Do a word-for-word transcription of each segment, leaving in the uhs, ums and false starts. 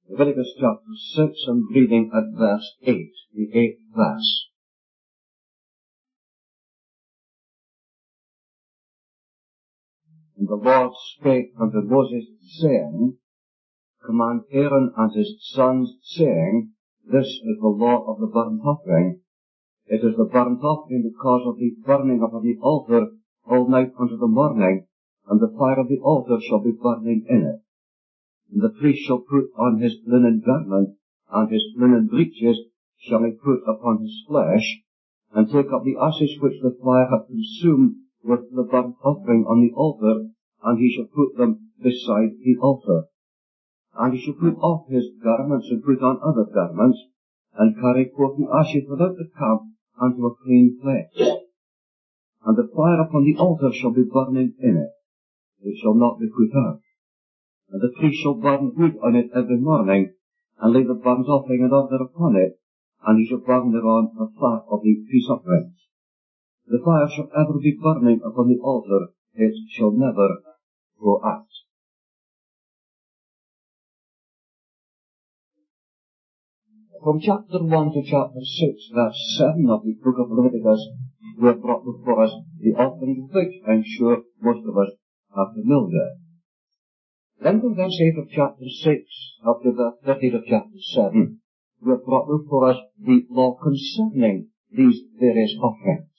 Leviticus chapter six, and reading at verse eight, the eighth verse. And the Lord spake unto Moses, saying, Command Aaron and his sons, saying, This is the law of the burnt offering. It is the burnt offering because of the burning upon the altar all night unto the morning, and the fire of the altar shall be burning in it. And the priest shall put on his linen garment, and his linen breeches shall he put upon his flesh, and take up the ashes which the fire hath consumed with the burnt offering on the altar, and he shall put them beside the altar. And he shall put off his garments, and put on other garments, and carry forth the ashes without the camp unto a clean place. And the fire upon the altar shall be burning in it. It shall not be put out. And the priest shall burn wood on it every morning, and lay the burnt offering in order upon it, and he shall burn thereon the fat of the peace offerings. The fire shall ever be burning upon the altar, it shall never go out. From chapter one to chapter six, verse seven of the book of Leviticus, we have brought before us the offering of which I'm sure most of us are familiar. Then from verse eight of chapter six up to verse thirty of chapter seven, we have brought before us the law concerning these various offerings.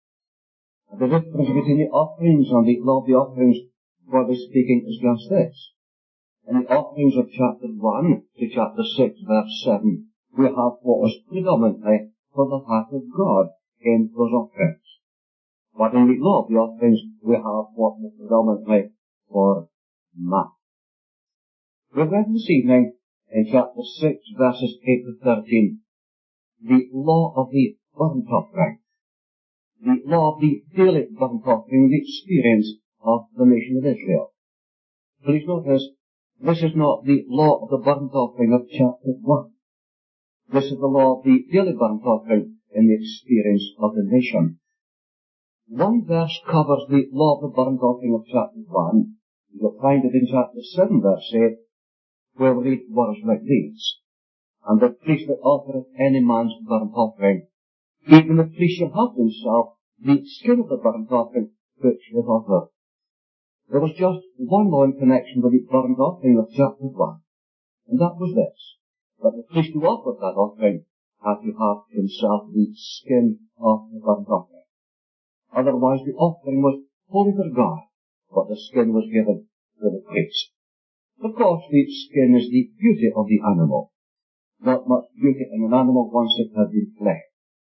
And the difference between the offerings and the law of the offerings, broadly speaking, is just this. In the offerings of chapter one to chapter six, verse seven, we have what was predominantly for the heart of God in those offerings. But in the law of the offerings, we have what was predominantly for man. We've read this evening in chapter six, verses eight to thirteen, the law of the burnt offering, the law of the daily burnt offering, the experience of the nation of Israel. Please notice, this is not the law of the burnt offering of chapter one. This is the law of the daily burnt offering in the experience of the nation. One verse covers the law of the burnt offering of chapter one. You'll find it in chapter seven, verse eight, where we read words like these. And the priest that offereth any man's burnt offering, even the priest shall have himself the skin of the burnt offering which he hath offered. There was just one law in connection with the burnt offering of chapter one, and that was this, that the priest who offered that offering had to have himself the skin of the burnt offering. Otherwise the offering was holy for God, but the skin was given to the priest. Of course, the skin is the beauty of the animal. Not much beauty in an animal once it had been fled.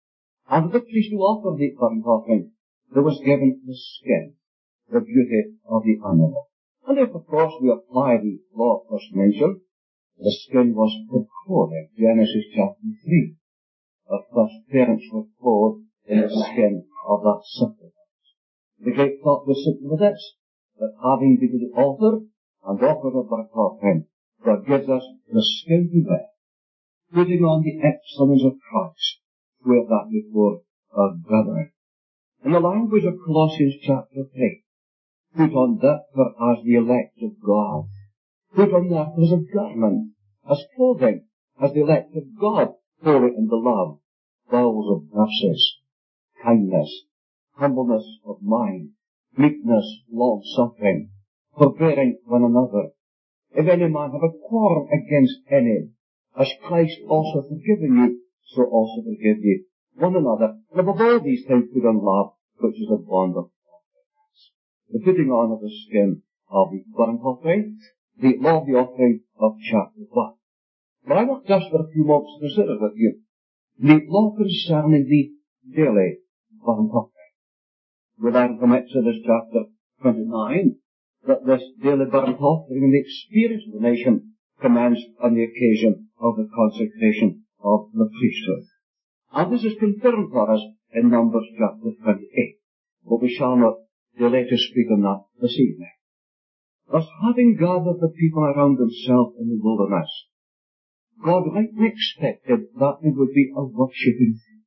And the priest who offered the burnt offering, there was given the skin, the beauty of the animal. And if, of course, we apply the law first mentioned, the skin was clothed in Genesis chapter three. The first parents were clothed in the skin of that sacrifice. The great thought was simply this, that having been to the altar and offered a burnt offering, God gives us the skin to wear, putting on the excellence of Christ, to wear that before our brethren. In the language of Colossians chapter three, put on therefore as the elect of God. Put on therefore as a garment, as clothing, as the elect of God, holy and beloved, bowels of mercies, kindness, humbleness of mind, meekness, long-suffering, forbearing one another. If any man have a quarrel against any, as Christ also forgiven you, so also forgive ye one another. And above all these things put on love, which is a bond of forgiveness. The putting on of the skin of the burnt offering, the law of the offering of chapter one. But I want just for a few moments to consider with you the law concerning the daily burnt offering. We learn from Exodus chapter twenty-nine that this daily burnt offering and the experience of the nation commenced on the occasion of the consecration of the priesthood. And this is confirmed for us in Numbers chapter twenty-eight. But we shall not delay to speak on that this evening. Thus, having gathered the people around himself in the wilderness, God rightly expected that it would be a worshipping thing.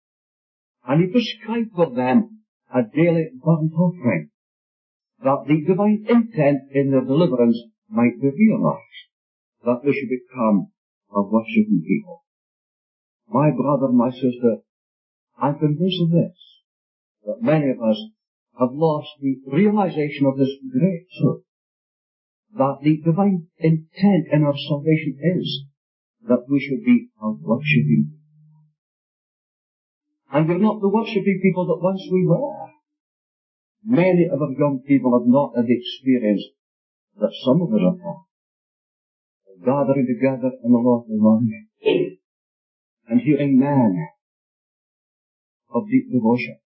And he prescribed for them a daily burnt offering, that the divine intent in their deliverance might be realized. that we should become a worshipping people. My brother, my sister, I'm convinced of this, that many of us have lost the realization of this great truth, that the divine intent in our salvation is that we should be a worshipping people. And we're not the worshipping people that once we were. Many of our young people have not had the experience that some of us have had, gathering together in the Lord's name and hearing men of deep devotion,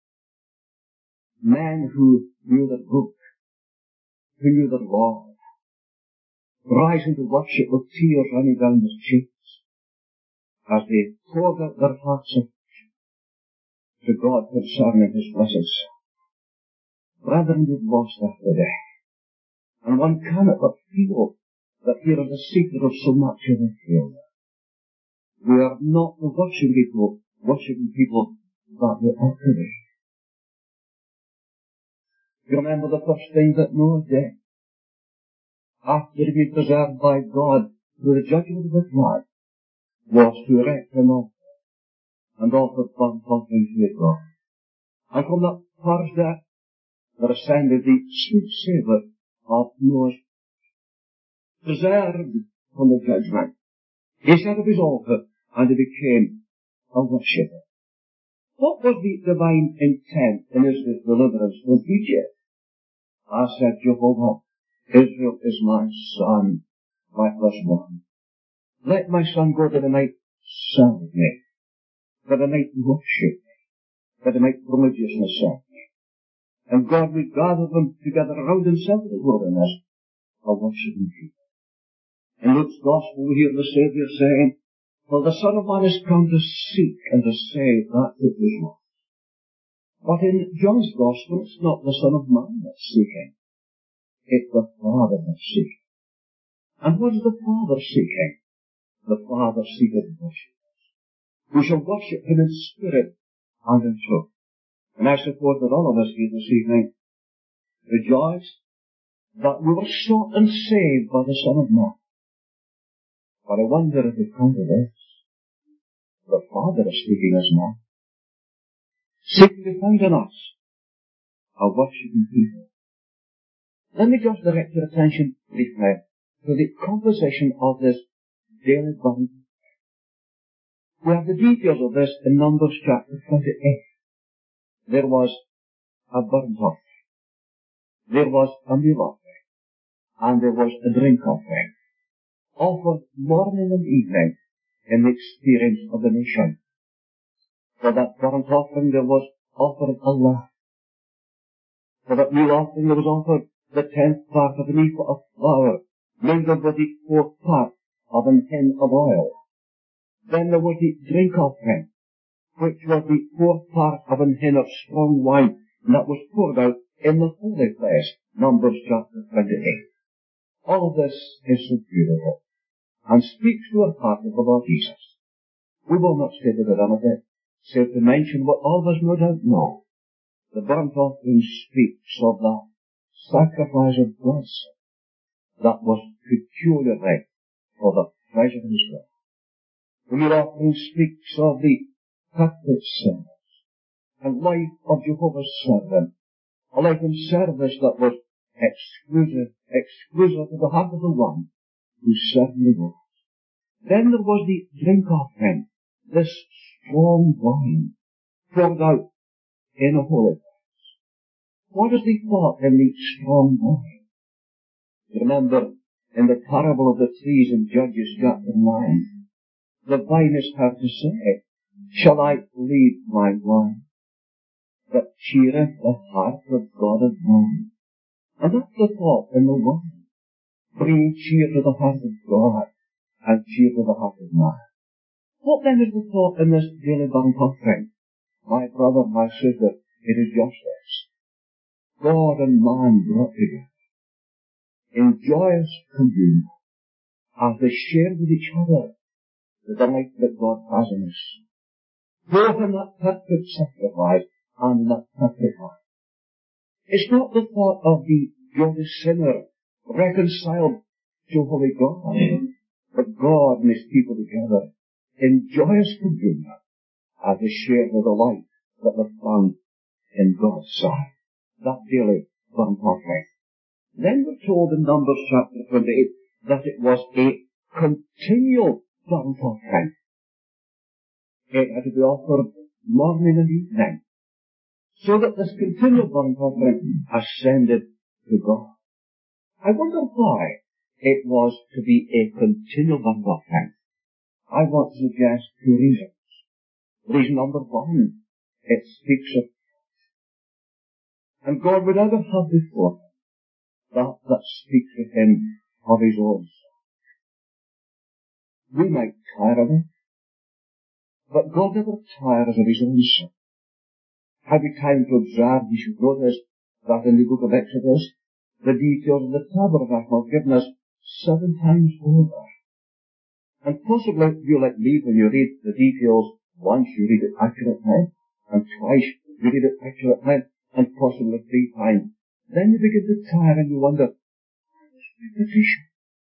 men who knew their book, who knew their Lord, rising to worship with tears running down their cheeks as they poured out their hearts of to God concerning His blessings. Brethren, we've lost that today. And one cannot but feel that here is the secret of so much of the failure. We are not the worshiping people, worshiping people that we ought to be. You remember the first thing that Noah did, after he was preserved by God through the judgment of the flood, was to erect an altar and offer burnt offerings to God. And from that first day, there ascended the sweet savour of Noah's preserved from the judgment. He set up his altar and he became a worshipper. What was the divine intent in Israel's deliverance from Egypt? I said, Jehovah, Israel is my son, my firstborn. Let my son go that he might serve me, that he might worship me, that he might religiously serve me. And God would gather them together around himself in the wilderness, a worshiping people. In Luke's Gospel we hear the Saviour saying, for the Son of Man is come to seek and to save that which was lost. But in John's Gospel it's not the Son of Man that's seeking, it's the Father that's seeking. And what is the Father seeking? The Father seeketh worshippers, who shall worship Him in spirit and in truth. And I suppose that all of us here this evening rejoice that we were sought and saved by the Son of Man. But I wonder if we come to this. The Father is seeking us now, seeking to find in us a worshipping people. Let me just direct your attention briefly to the composition of this daily burnt. We have the details of this in Numbers chapter twenty-eight. There was a burnt offering, there was a meal offering, and there was a drink offering, offered morning and evening in the experience of the nation. For that burnt offering there was offered a lamb. For that meal offering there was offered the tenth part of an ephah of flour, mingled with the fourth part of an hin of oil. Then there was the drink offering, which was the fourth part of an hin of strong wine, and that was poured out in the holy place, Numbers chapter twenty-eight. All of this is so beautiful, and speaks to our heart of the Lord Jesus. We will not stay to the run of it, save to mention what all of us no doubt know. The burnt offering speaks of that sacrifice of God's Son that was peculiarly for the pleasure of His will. The meal offering speaks of the perfect service and life of Jehovah's servant, a life in service that was exclusive, exclusive to the heart of the one who certainly was. Then there was the drink offering, this strong wine poured out in a holy place. What is the thought in the strong wine? Remember, in the parable of the trees in Judges chapter nine, the vine is heard to say, shall I leave my wine, that cheereth the heart of God of man? And that's the thought in the wine, bringing cheer to the heart of God and cheer to the heart of man. What then is the thought in this daily burnt offering? My brother, my sister, it is just this. God and man brought together in joyous communion as they shared with each other the delight that God has in us, both in that perfect sacrifice and in that perfect heart. It's not the thought of the guilty sinner reconciled to holy God, But God and his people together in joyous communion as they share the delight that they found in God's sight. That daily burnt offering. Then we're told in Numbers chapter twenty-eight that it was a continual burnt offering. It had to be offered morning and evening. So that this continual burnt offering ascended to God. I wonder why it was to be a continual burnt offering. I want to suggest two reasons. Reason number one, it speaks of God. And God would ever have before him that that speaks of him of his own son. We might tire of it, but God never tires of his own son. Had we time to observe, we should notice that in the book of Exodus, the details of the tabernacle are given us seven times over. And possibly you like me when you read the details, once you read it accurately, and twice you read it accurately, and possibly three times. Then you begin to tire and you wonder, what's repetition?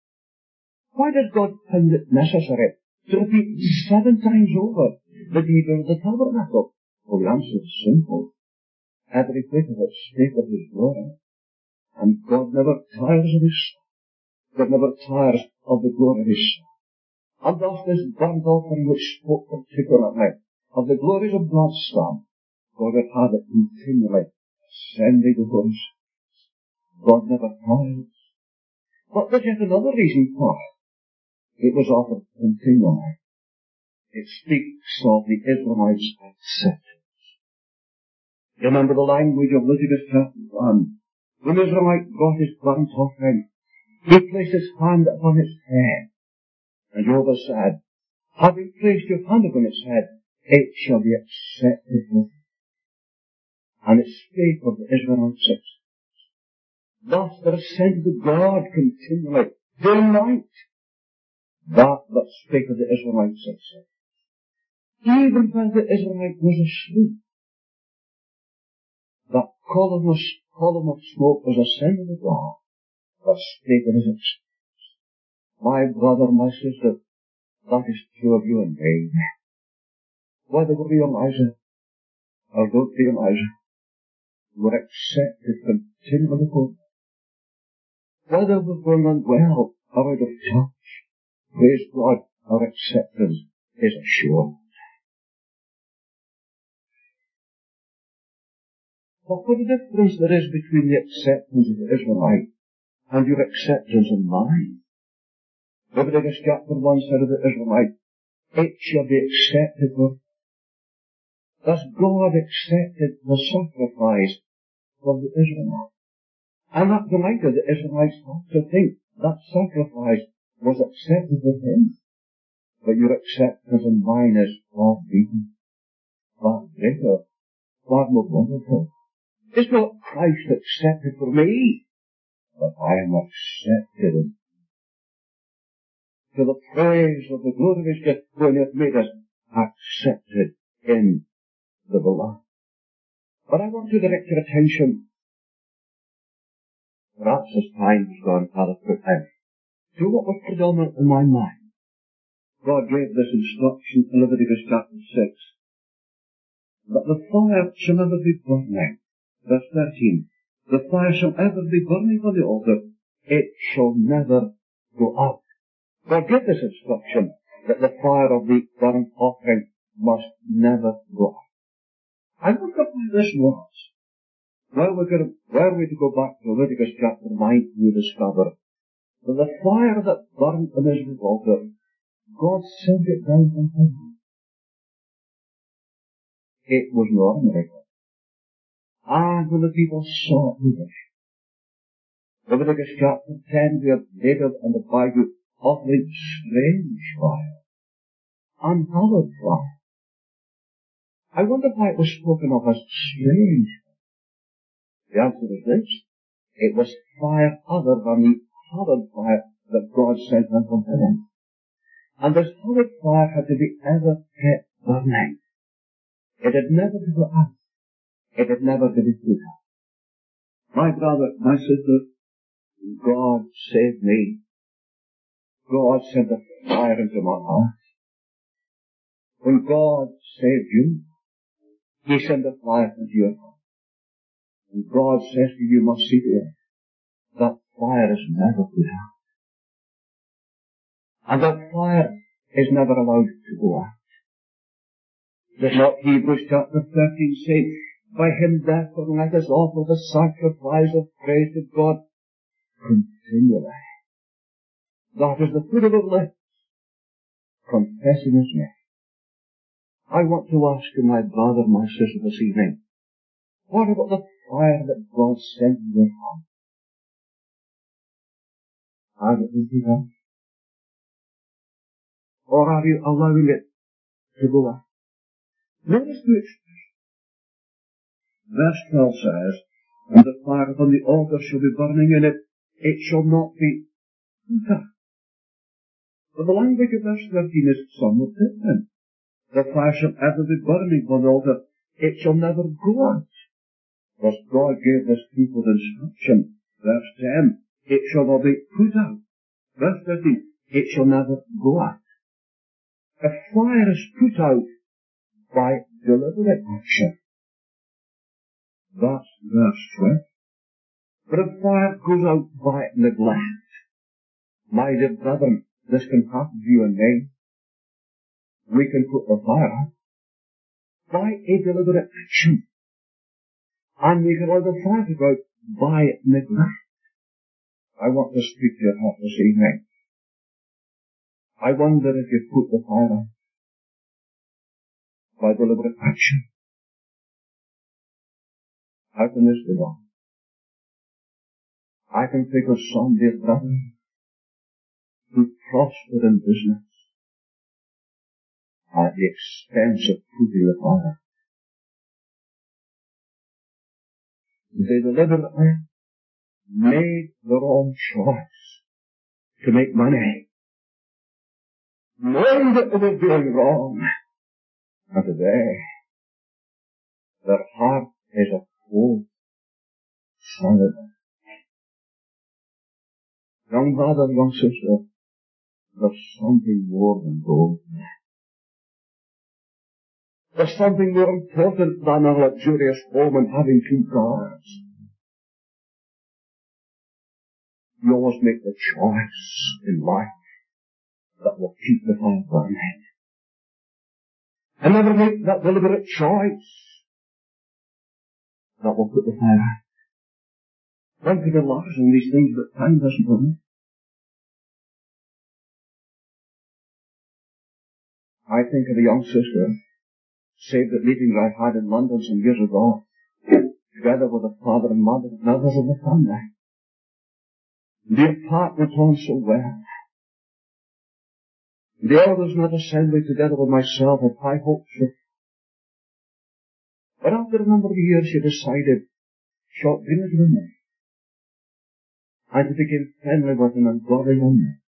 Why does God find it necessary to repeat seven times over the details of the tabernacle? Well, the answer is simple. Every bit of it spake of his glory. And God never tires of his son. God never tires of the glory of his son. And thus this burnt offering which spoke particularly of the glories of God's Son, God had had it continually ascending before his sons. God never tires. But there's yet another reason why it was offered continually. It speaks of the Israelites' acceptance. You remember the language of Leviticus chapter one. When the Israelite brought his burnt offering, he placed his hand upon its head. And Jehovah said, having placed your hand upon its head, it shall be accepted with you. And it spake of the Israelites' acceptance. Thus there ascended to God continually, day and night, that that spake of the Israelites' acceptance. Even when the Israelite was asleep, that column of, column of smoke was ascending to God, that spake of his acceptance. My brother, my sister, that is true of you and me. Whether we realize it or don't realize it, we're accepted continually before God. Whether we're going on well or out of touch, praise God, our acceptance is assured. But what a difference there is between the acceptance of the Israelite and your acceptance of mine. Leviticus chapter one said of the Israelite, it shall be accepted with. Thus God accepted the sacrifice of the Israelites. And that delighted the Israelites to think that sacrifice was accepted with him. But your acceptance and mine is far deeper, far greater, far more wonderful. It's not Christ accepted for me, but I am accepted in to the praise of the glory of his gift when it made us accepted in the beloved. But I want to direct your attention, perhaps as time has gone farther quickly, to what was predominant in my mind. God gave this instruction in Leviticus chapter six, that the fire shall never be burning. Verse thirteen, the fire shall ever be burning on the altar, it shall never go out. God gave this instruction that the fire of the burnt offering must never go out. I wonder why this was. Well, we're going to, were we to go back to Leviticus chapter nine, we discover that the fire that burned on Israel's altar, God sent it down from heaven. It was an ordinary fire. And when the people saw it, they wished. Leviticus chapter ten, we have David and the Bible offering strange fire, unhallowed fire. I wonder why it was spoken of as strange. The answer is this. It was fire other than the hallowed fire that God sent down from heaven. And this hallowed fire had to be ever kept burning. It had never to go out. It had never to be put out. My brother, my sister, God save me God sent a fire into my heart. When God saved you, He sent a fire into your heart. And God says to you, you must see to it, that fire is never put out. And that fire is never allowed to go out. Does not Hebrews chapter thirteen say, by Him therefore let us offer the sacrifice of praise to God continually. That is the fruit of the lips, confessing His name. I want to ask you, my brother, my sister, this evening, what about the fire that God sent in your heart? Are you into that? Or are you allowing it to go out? Notice the expression. Verse twelve says, and the fire upon the altar shall be burning in it, it shall not be put out. But the language of verse thirteen is somewhat different. The fire shall ever be burning upon the altar, it shall never go out. Because God gave this people the instruction. Verse ten, it shall not be put out. Verse thirteen, it shall never go out. A fire is put out by deliberate action. That's verse twelve. But a fire goes out by neglect. My dear brethren, this can happen to you and me. We can put the fire out by a deliberate action. And we can allow the fire to go out by neglect. I want to speak to your heart this evening. I wonder if you put the fire out by deliberate action. How can this be done? I can think of some dear brother who prospered in business at the expense of putting the fire out. They deliberately made the wrong choice to make money, knowing that they were doing wrong. And today, their heart is a cold, solid. Young brother, young sister, there's something more than gold. There's something more important than a luxurious home and having two cars. You always make the choice in life that will keep the fire burning. And never make that deliberate choice that will put the fire out. One could imagine these things, but time doesn't permit. I think of a young sister, saved at meetings I had in London some years ago, together with the father and mother and others of the family. The apartment on so well. The elders in that assembly, together with myself, had high hopes for. But after a number of years, she decided she ought to be with me, and to become friendly with an ungodly woman.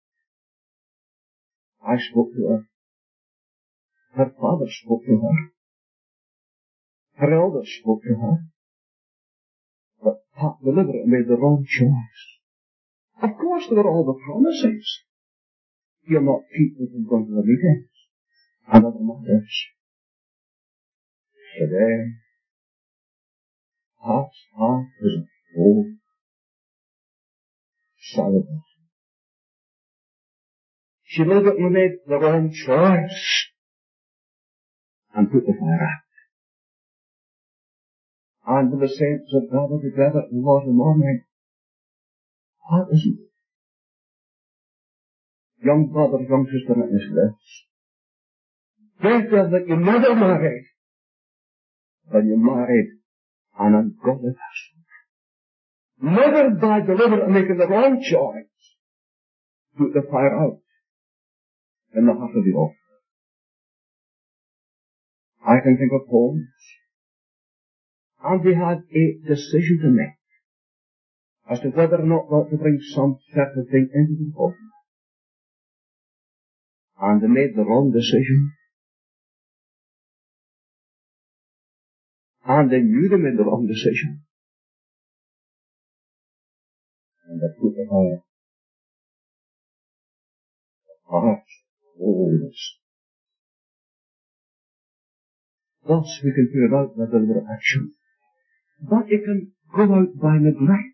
I spoke to her. Her father spoke to her. Her elders spoke to her. But Pat deliberately made the wrong choice. Of course, there were all the promises. You'll not keep me from going to the meetings and other matters. Today, Pat's heart is full, solid. She deliberately made the wrong choice and put the fire out. And when the saints had gathered together in the water morning, Pat isn't. Young brother, young sister, in his lips. Better that you never married than you married an ungodly person. Never by deliberately making the wrong choice put the fire out in the heart of the altar. I can think of homes, and they had a decision to make as to whether or not to bring some certain thing into the home. And they made the wrong decision. And they knew they made the wrong decision. And they put the fire. heart's wholeness. Thus we can put it out by deliberate action. But it can go out by neglect,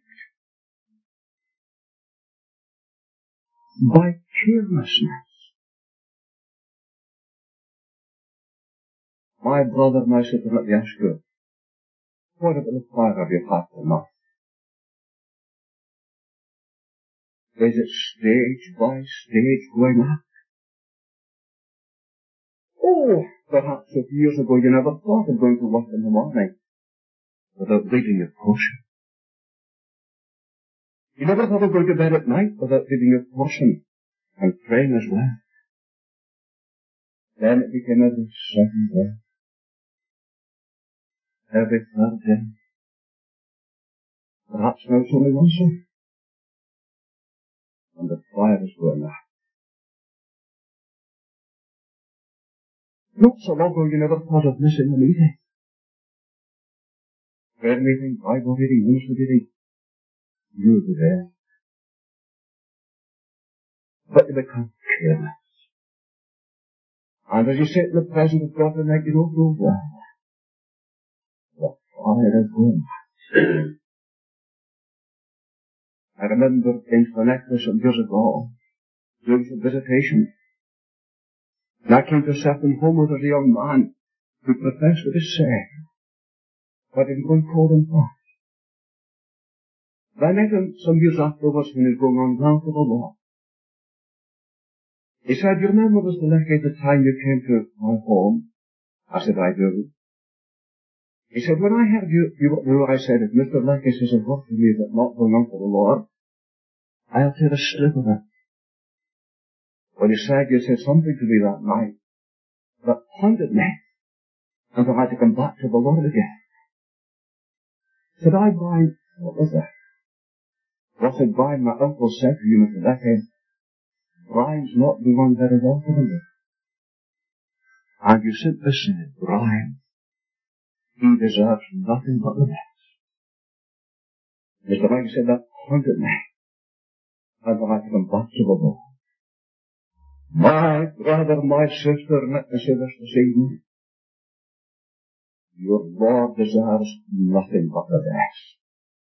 by carelessness. My brother, my sister, let me ask you, what about the fire of your heart tonight? Is it stage by stage going up? Oh, perhaps a few years ago you never thought of going to work in the morning without reading your portion. You never thought of going to bed at night without reading your portion and praying as well. Then it became every second day, every third day. Perhaps now it's only once a week. And the fire is going out. Not so long ago you never thought of missing a meeting. Prayer meeting, Bible reading, ministry reading. You'll be there. But you become careless. And as you sit in the presence of God tonight, you don't know well. The fire is going out. I remember in Connecticut some years ago, doing some visitation. And I came to a certain home where there was a young man who professed to be saved, but didn't go and call him back. I met him some years afterwards when he was going on down to the Lord. He said, "You remember was the lucky the time you came to my home?" I said, "I do." He said, "When I heard you, you knew I said, if Mister Lecky says a word to me that's not going on for the Lord, I'll take a slip of it." When he said, you said something to me that night that haunted me until I had to come back to the Lord again. Said I, Brian, what was that? Well, said Brian, my uncle said to you, Mister Lecky, Brian's not the one very well for me. And you simply said, Brian, he deserves nothing but the best. Mister Lecky said that haunted me until I had to come back to the Lord. My brother, my sister, let me say this this evening. Your Lord deserves nothing but the best.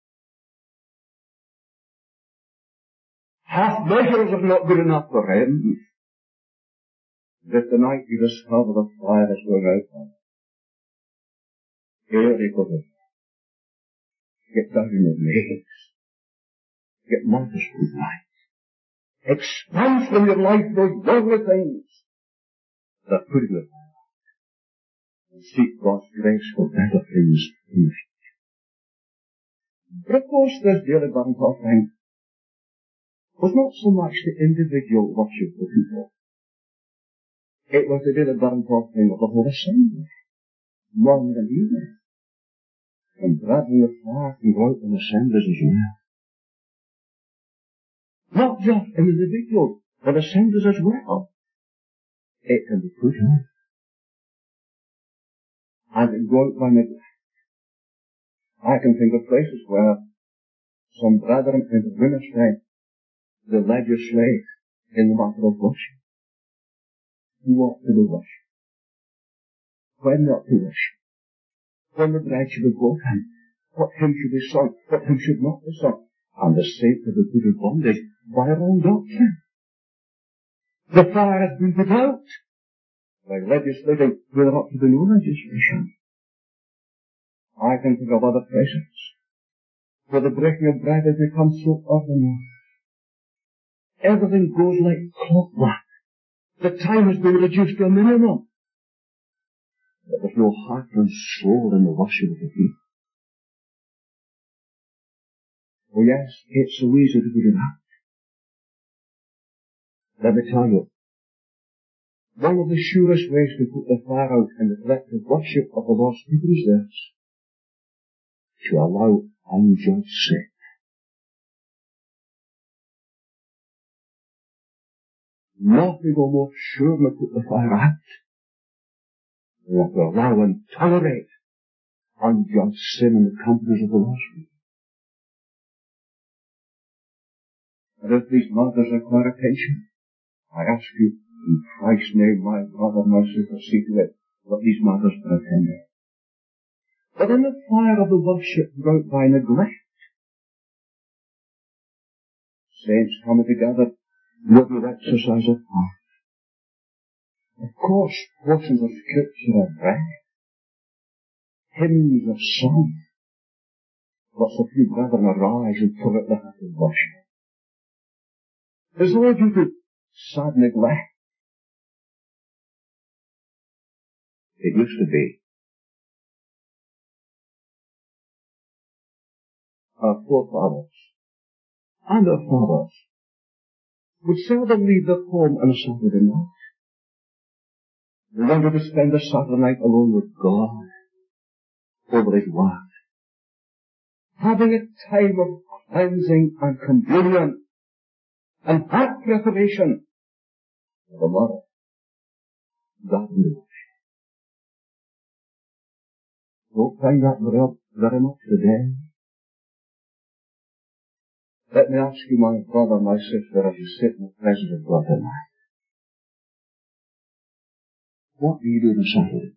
Half measures are not good enough for him. If tonight you discover the fire is going out, here you go. Get down on your knees. Get modest tonight. Expunge from your life those worldly things that put you there. And seek God's grace for better things in the future. But of course, this daily burnt offering was not so much the individual worship of people. It was the daily burnt offering of the whole assembly, morning and evening. And brethren of fire can go out in assemblies as well. Not just in individuals, but assemblies as well. It can be put on. And it can go out by neglect. I can think of places where some brethren in the ministry, they legislate in the matter of worship. Who ought to do worship? When not to worship? When the bride should be broken? What hymn should be sung? What hymn should not be sung? And the saints have been put in bondage by our own doctrine. The fire has been put out by legislating where there ought to be no legislation. I can think of other places where the breaking of bread has become so ordinary. Everything goes like clockwork. The time has been reduced to a minimum. But there's no heart and soul in the worship of the people. Oh yes, it's so easy to put it out. Let me tell you, one of the surest ways to put the fire out in the collective worship of the Lord's people is this: to allow unjudged sin. Nothing will more surely put the fire out than to allow and tolerate unjudged sin in the companies of the Lord's people. And if these matters require attention, I ask you, in Christ's name, my brother, my sister, see to it that these matters are attended. But in the fire of the worship brought by neglect, saints coming together, little exercise of heart. Of course, portions of Scripture are read, hymns are sung, but so few brethren arise and pull at the heart of worship. Is all due to sad neglect? It used to be. Our forefathers and our fathers would seldom leave their home on a Saturday night. They wanted to spend a Saturday night alone with God over His Word, having a time of cleansing and communion and heart preparation for the morrow. God knows. Don't find that very, very much today. Let me ask you, my brother, my sister, as you sit in the presence of God tonight, what do you do on Saturday?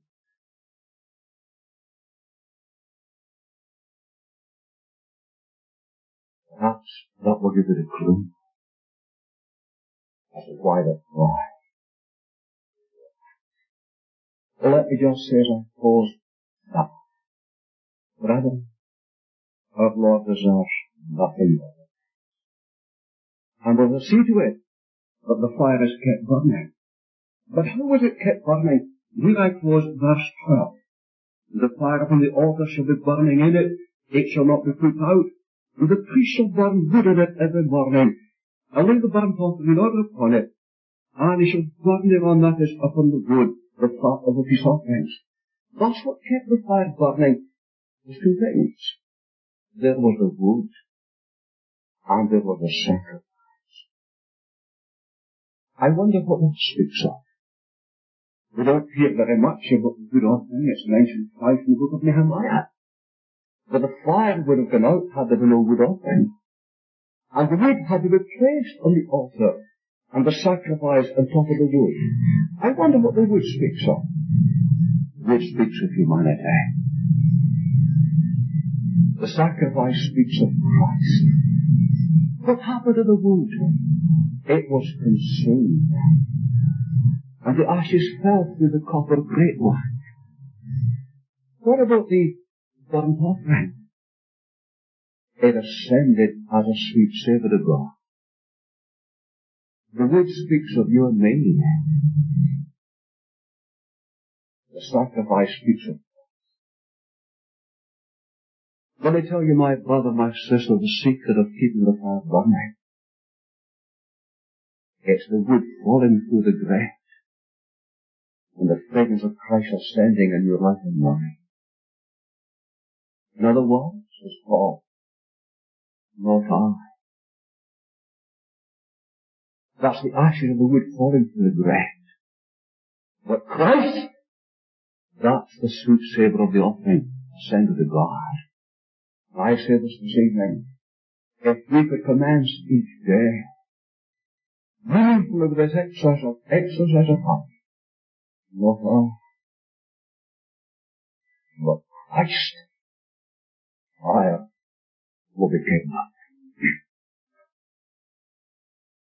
Perhaps that will give you a clue as to why that's why. Well, let me just say as I close that, brethren, our Lord desires nothing more. And we will see to it that the fire is kept burning. But how was it kept burning? Here I close verse twelve. The fire upon the altar shall be burning in it, it shall not be put out. And the priest shall burn wood in it every morning, and lay the burnt offering in order upon it, and he shall burn thereon that is upon the wood, the fat of the peace offerings. That's what kept the fire burning. There's two things. There was the wood, and there was the sacrifice. I wonder what that speaks of. We don't hear very much about the good offering. It's mentioned twice in the book of Nehemiah. But the fire would have gone out had there been no wood offering. And the wood had to be placed on the altar, and the sacrifice on top of the wood. I wonder what the wood speaks of. The wood speaks of humanity. The sacrifice speaks of Christ. What happened to the wood? It was consumed, and the ashes fell through the copper grate-work. What about the burnt offering? It ascended as a sweet savour to God. The wood speaks of you and me. The sacrifice speaks of Christ. Let me tell you, my brother, my sister, the secret of keeping the fire burning. It's the wood falling through the grate, and the fragrance of Christ ascending in your life and mine. In other words, as Paul, not I. That's the ashes of the wood falling through the grate. But Christ, that's the sweet savour of the offering ascended to God. I say this this evening, if we could commence each day mindful of this exercise of, exercise of heart, not I, but Christ, fire will be given up.